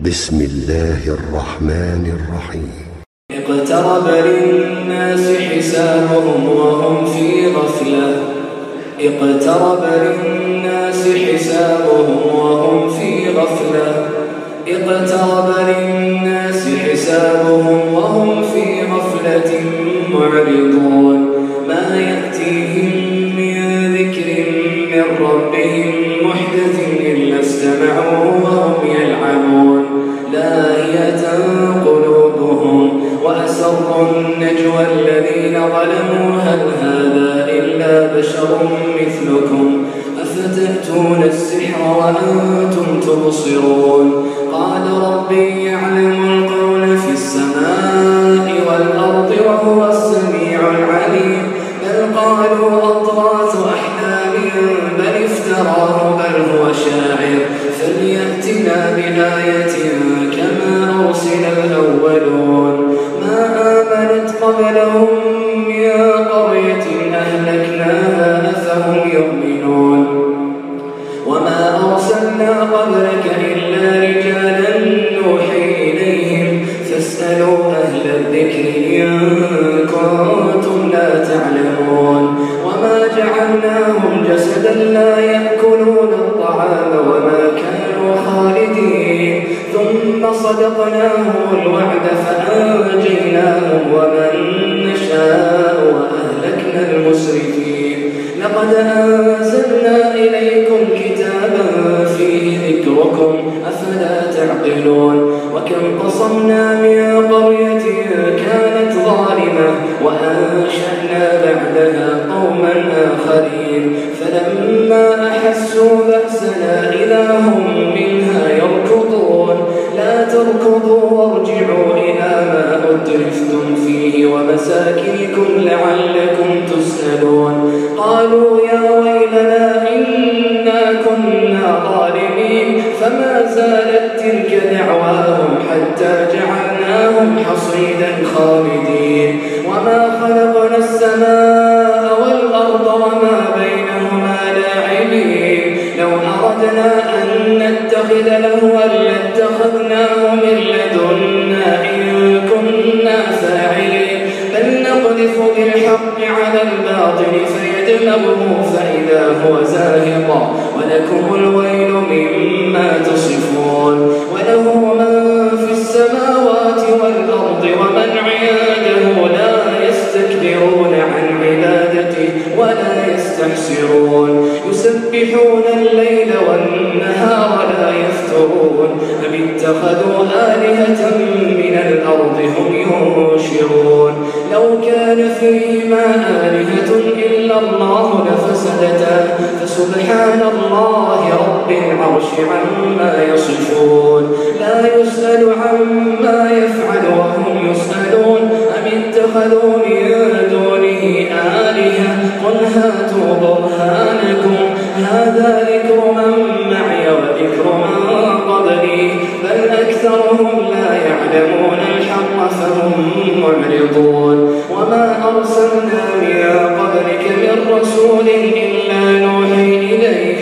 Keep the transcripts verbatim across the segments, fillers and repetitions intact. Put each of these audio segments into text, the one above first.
بسم الله الرحمن الرحيم. اقترب للناس حسابهم وهم في غفلة اقترب للناس حسابهم وهم في غفلة اقترب للناس حسابهم وهم في غفلة معرضون ما يأتيهم من ذكر من ربهم محدث إلا استمعوه وهم يلعبون لاهية قلوبهم وأسروا النجوى الذين ظلموا هل هذا إلا بشر مثلكم أفتأتون السحر وأنتم تبصرون قال ربي يعلم القول في السماء والأرض وهو السميع العليم بل قالوا أضغاث أحلام بل افتراه بل هو شاعر فليأتنا بآية كما أرسل الأولون ما آمنت قبلهم من قرية أهلكناها أفهم يؤمنون وما أرسلنا قبلك إلا رجالا نوحي إليهم فاسألوا أهل الذكر إن كنتم لا تعلمون وما جعلناهم جسدا لا يأكلون الطعام وما كانوا خالدين ثم صدقناهم الوعد فأنجيناهم ومن نشاء وأهلكنا المسرفين لقد أنزلنا إليكم كتابا فيه ذكركم أفلا تعقلون وكم قصمنا من قرية كانت ظالمة وأنشأنا بعدها قوما آخرين فلما أحسوا بأسنا إذا هم منها يركضون لا تركضوا وارجعوا إلى ما أترفتم فيه ومساكنكم لعلكم تسألون قالوا يا ويلنا إنا كنا ظالمين فما زالت تلك دعواهم حتى جعلناهم حصيدا خالدين وما خلقنا السماء والأرض وما بينهما لاعبين لو أردنا أن نتخذ لهوا لاتخذناه من لدنا إن كنا فاعلين بل نقذف بالحق على الباطل فيدمغه فإذا هو زاهق ولكم الويل مما تصفون وله من في السماوات والأرض ومن عنده لا يستكبرون عن عبادته ولا يستحسرون يسبحون الليل والنهار لا يفترون أم اتخذوا آلهة من الأرض هم ينشرون لو كان فيهما آلهة إلا الله لفسدتا فسبحان الله رب العرش عما يصفون لا يسأل عما يفعل وهم يسألون أم اتخذوا من دونه آلهة قل هاتوا برهانكم هذا ذكر من معي وذكر من قبلي بل أكثرهم لا يعلمون الحق فهم معرضون وما أرسلنا من قبلك من رسول إلا نوحي إليه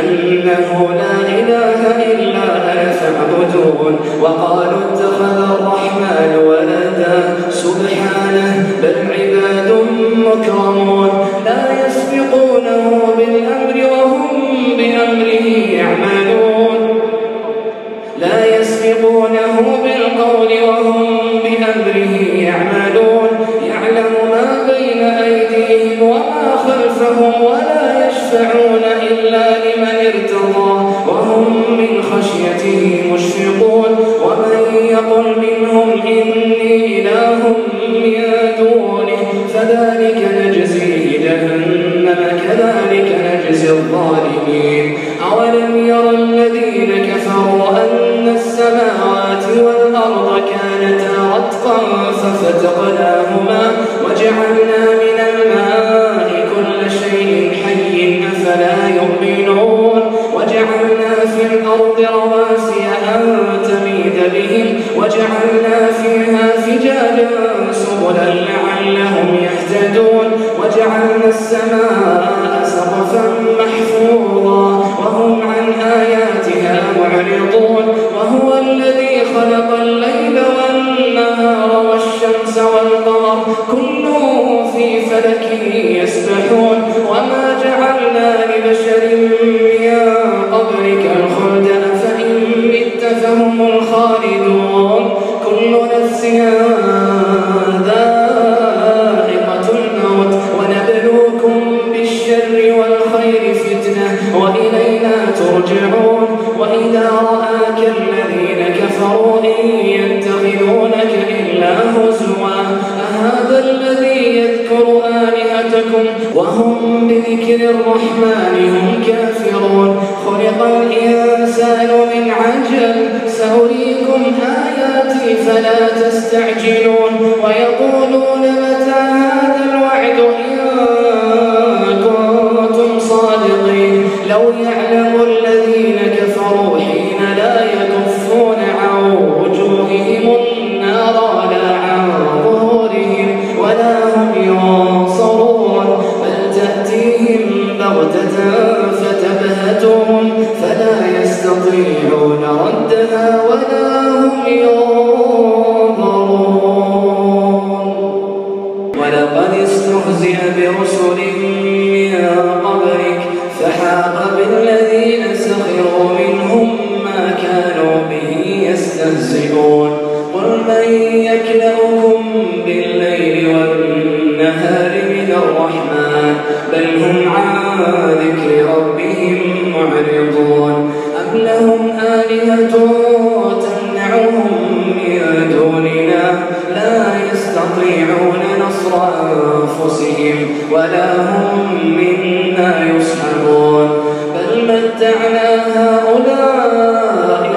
أنه لا إله إلا أنا فاعبدون وقالوا اتخذ الرحمن ولدا سبحانه بل عباد مكرمون لا يسبقونه بالأمر وهم بأمره يعملون لا يسبقونه بالقول وهم بأمره يعملون يعلم ما بين أيديهم وما خلفهم ولا يشفعون إلا لمن ارتضى وهم من خشيته مشفقون ومن يقل منهم إني إله من دونه فذلك نجزيه جهنم كذلك نجزي الظالمين أولم يرى الذين كفروا أن السماوات والأرض كانتا رتقا ففتقناهما وجعلنا من الماء كل شيء حي أفلا يؤمنون وجعلنا في الأرض رواسي أن تميد بهم وجعلنا فيها فجاجا سبلا لعلهم يهتدون وجعلنا السماء سقفا محفوظا وهم عن آياتها معرضون وهو الذي كل في فلك يسبحون وما جعلنا لبشر من قبلك الخلد أفإن مت فهم الخالدون كل نفس ذائقة الموت ونبلوكم بالشر والخير فتنة وإلينا ترجعون وإذا رآك الذين كفروا إن يتخذونك إلا هزوا أهذا الذي يذكر آلهتكم وهم بذكر الرحمن هم كافرون خلق الإنسان من عجل سأريكم آياتي فلا تستعجلون ويقولون متى هذا الوعد إن كنتم صادقين لو يعلم الذين كفروا حين لا يكفون عن وجوههم النار ولا عن ظهورهم ولا هم ينصرون بل تأتيهم بغتة فتبهتهم فلا يستطيعون ردها ولا هم ينظرون ولقد استهزئ برسل من قبلك فحاق بالذين سخروا منهم ما كانوا به يستهزئون قل من يكلؤكم بالليل والنهار من الرحمن بل هم عن ذكر ربهم معرضون أم لهم آلهة تمنعهم من دوننا لا يستطيعون نصر أنفسهم ولا هم منا يصحبون بل متعنا هؤلاء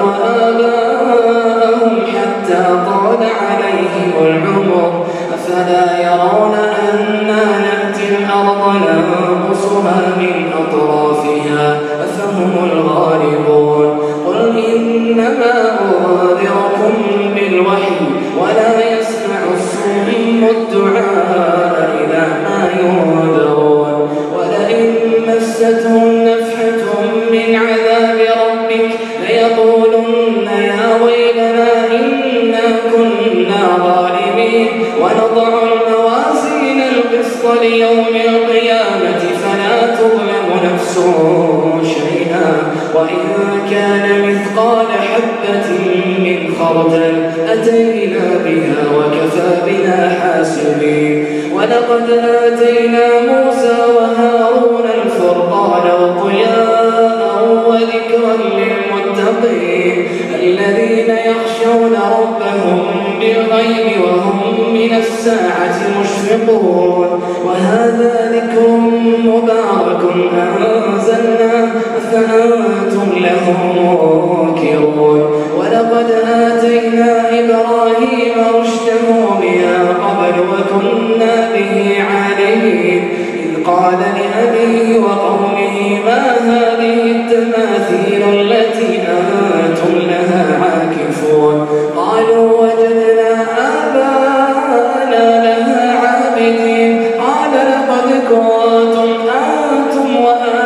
وآباءهم حتى طال عليهم العمر أفلا يرون أنا نأتي الأرض ننقصها من أطرافها أفهم الغالبون قل إنما أنذركم بالوحي ولا يسمع الصم الدعاء إذا ما ينذرون ولئن مستهم نفحة من عذاب ربك ليقولن يا ويلنا إنا كنا ظالمين ونضع الموازين القسط ليوم القيامة فلا تظلم نفس شيئا وإن كان مثقال حبة من خردل أتينا بها وكفى بنا حاسبين ولقد آتينا موسى وهارون الفرقان وضياء وذكرا للمتقين الذين يخشون ربهم بالغيب وهم من الساعة مشفقون وهذا ذكر مبارك أنزلناه فأنتم له منكرون ولقد آتينا إبراهيم رشده من قبل وكنا به عالمين إذ قال لأبيه وقومه ما هذه التماثيل التي أنتم لها عاكفون قالوا وجدنا آباءنا لها عابدين قال لقد كنتم أنتم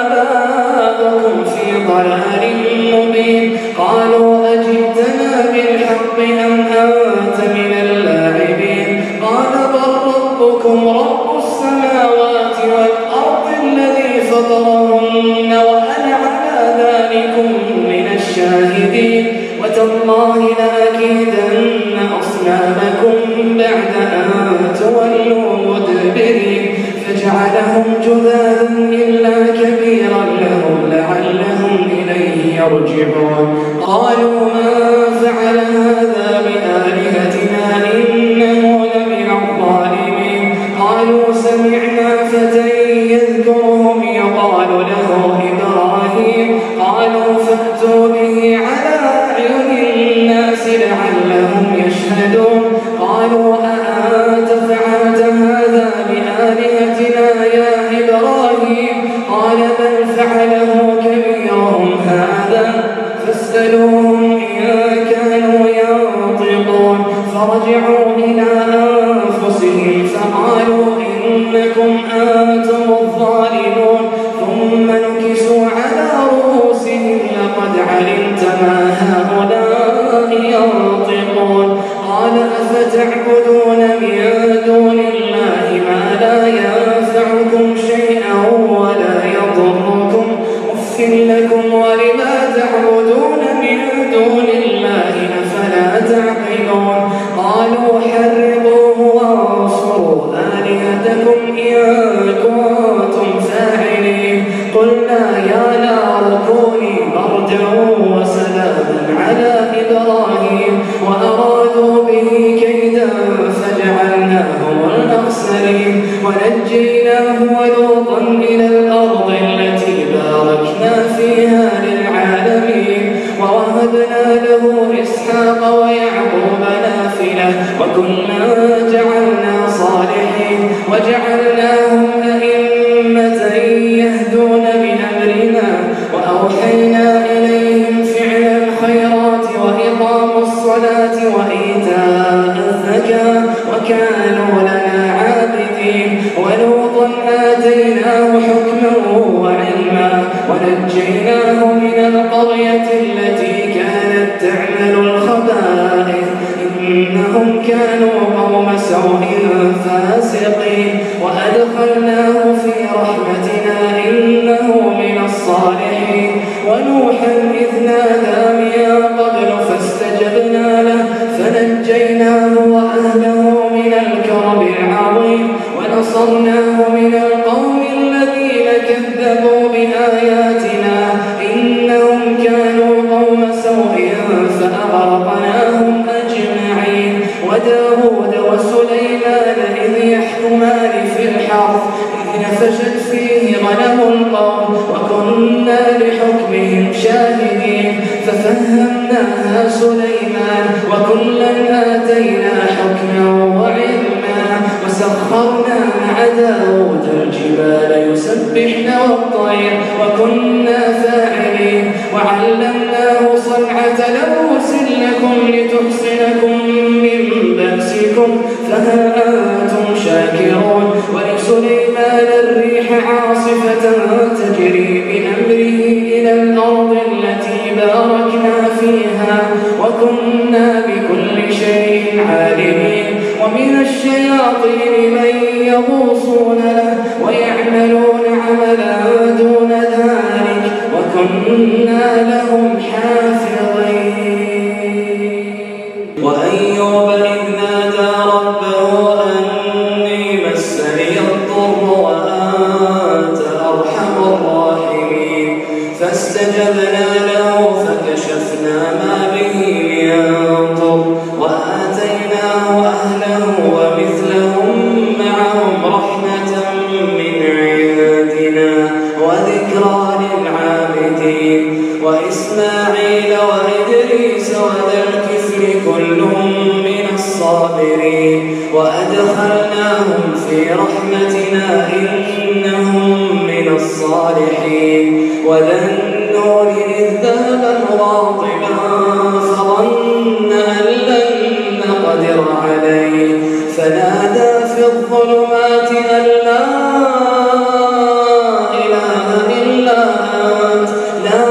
وآباؤكم في ضلال مبين قالوا أجئتنا بالحق أم أنت من اللاعبين قال بل ربكم رب السماوات والأرض الذي فطرهن وأنا على ذلكم من الشاهدين وتالله لأكيدن أصنامكم بعد أن تولوا مدبرين فجعلهم جذاذا إلا كبيرا لهم لعلهم إليه يرجعون قالوا ما فعل هذا بآلهتنا إنه لمن الظالمين قالوا سمعنا فتى يذكرهم يقال له إبراهيم قالوا فأتوا به على أعين الناس لعلهم يشهدون قالوا أأنت فعلت هذا بآلهتنا يا إبراهيم قال بل فعله كبيرهم هذا فاسألوهم إن كانوا ينطقون فرجعوا إلى أنفسهم فقالوا إنكم أنتم الظالمون ثم نكسوا على رؤوسهم لقد علمت ما هؤلاء ينطقون قال أفتعبدون من دون الله تعقلون قالوا حرقوه وانصروا آلهتكم إن كنتم فاعلين قلنا يا نار كوني بردا وسلاما على إبراهيم وأرادوا به كيدا فجعلناهم الأخسرين ونجيناه ولوطا إلى الأرض التي باركنا فيها للعالمين ووهبنا له إسحاق ويعقوب نافلة وكنا جعلنا صالحين وجعلناهم أئمة يهدون بأمرنا وأوحينا إليهم فعل الخيرات وإقام الصلاة وإيتاء الزكاة وكانوا لنا عابدين ولوطا آتيناه حكما وعلما ونجيناه من القرية التي كانت تعمل الخبائث إنهم كانوا قوم سوء فاسقين وأدخلناه في رحمتنا إنه من الصالحين ونوحا إذ نادى من قبل فاستجبنا له فنجيناه وأهله من الكرب العظيم ونصرناه من القوم الذين كذبوا بآياتنا إنهم كانوا قوم سوء فأغرقناهم أجمعين وداود وسليمان إذ يحكمان في الحرث إذ نفشت فيه غنم القوم وكنا لحكمهم شاهدين ففهمناها سليمان وكلا آتينا حكما وعلما وسخرنا مع داود الجبال يسبحن والطير وكنا فاعلين وعلمناه صنعة لبوس لكم لتحصنكم من بأسكم فهل أنتم شاكرون ولسليمان الريح عاصفة تجري بأمره إلى الأرض التي باركنا فيها وكنا بكل شيء عالمين ومن الشياطين من يغوصون له ويعملون عملا دون ذلك وكنا لهم حافظين وأيوب إذ نادى ربه أني مسني الضر وأنت أرحم الراحمين فاستجبنا له فكشفنا ما به من ضر وآتيناه أهله ومثلهم معهم رحمة من عندنا وذكرى للعابدين وإسماعيل وإدريس وذا الكفل كل من الصابرين وأدخلناهم في رحمتنا إنهم من الصالحين وذا النون إذ ذهب مغاضبا فظن أن لن نقدر عليه فنادى في الظلمات أن لا إله إلا أنت لا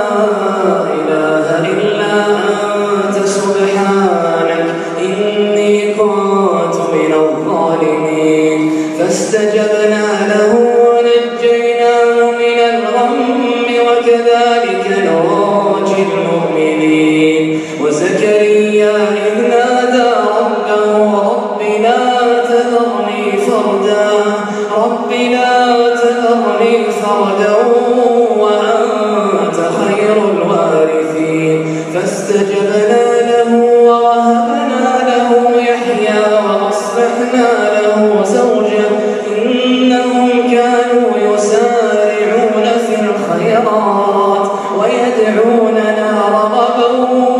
إله إلا أنت سبحانك إني كنت من الظالمين فاستجبنا له ونجيناه من الغم وكذلك ننجي المؤمنين وزكريا إذ نادى ربه رب لا تذرني فردا رب لا تذرني فردا وأنت خير الوارثين فاستجبنا له ووهبنا له يحيى وأصلحنا له زوجه إنهم كانوا يسارعون في الخيرات ويدعوننا رغبا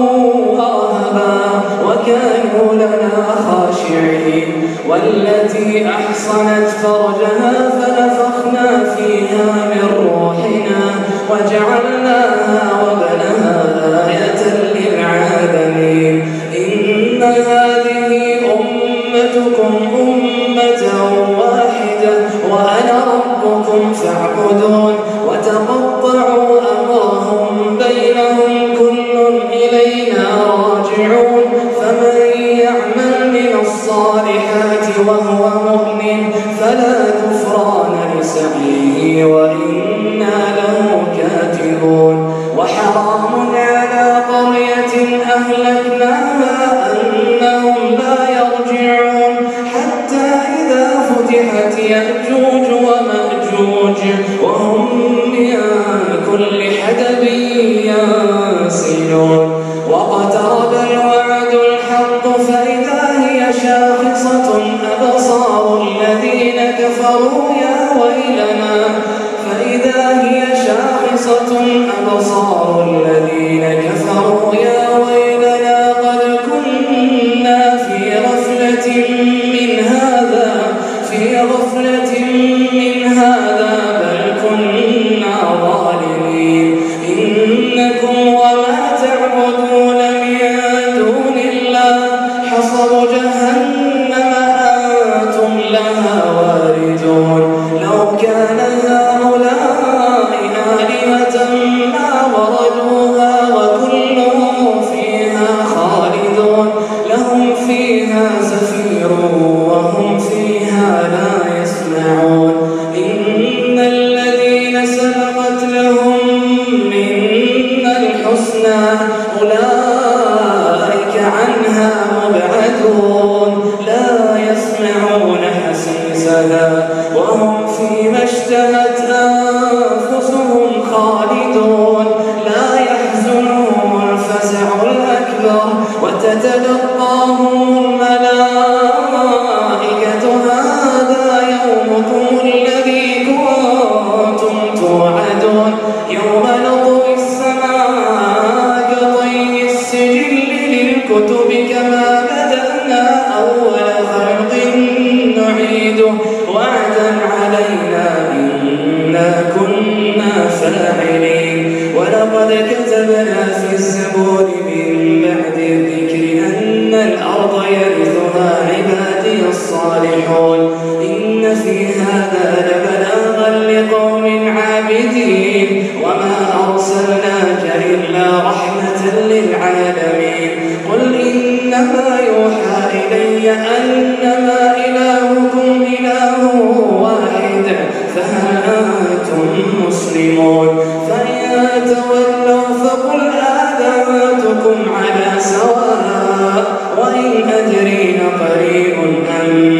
ورهبا وكانوا لنا خاشعين والتي أحصنت فرجها فنفخنا فيها من روحنا وجعلناها وبنها آية للعالمين إن هذه أمتكم أمة واحدة وأنا ربكم فاعبدون وتقطعوا أمرهم بينهم كل إلينا راجعون فمن يعمل من الصالحات وهو مؤمن فلا كفران لسعيه وإنا له كاتبون وحرام على قرية أهلكناها يأجوج ومأجوج وهم من كل حدب ينسلون واقترب الوعد الحق فإذا هي شاخصة أبصار الذين كفروا يا ويلنا فإذا هي شاخصة أبصار الذين كفروا يا ويلنا قد كنا في غفلة من هذا في غفلة من هذا بل كنا ظالمين إنكم وما تعبدون من دون الله حصب جهنم أنتم لها واردون لو كان هؤلاء آلهة ما وردوها وكلهم فيها خالدون لهم فيها زفير وهم فيها لا يسمعون إن الذين سبقت لهم منا الحسنى أولئك عنها مبعدون لا يسمعون حسيسها وهم فيما اشتهت أنفسهم خالدون لا يحزنهم الفزع الأكبر وتتلقاهم الملائكة هذا يومكم الذي كنتم توعدون يوم نطوي السماء كطي السجل للكتب كما بدأنا أول خلق نعيده وعدا علينا إنا كنا فاعلين ولقد كتبنا في الزبور من بعد الذكر أن الأرض يرثها عبادي الصالحون إن في هذا لبلاغا لقوم عابدين وما أرسلناك إلا رحمة للعالمين قل إنما يوحى إلي أنما إلهكم إله واحد فهل أنتم مسلمون فإن تولوا فقل آذنتكم على سواء وإن أدري قريب أم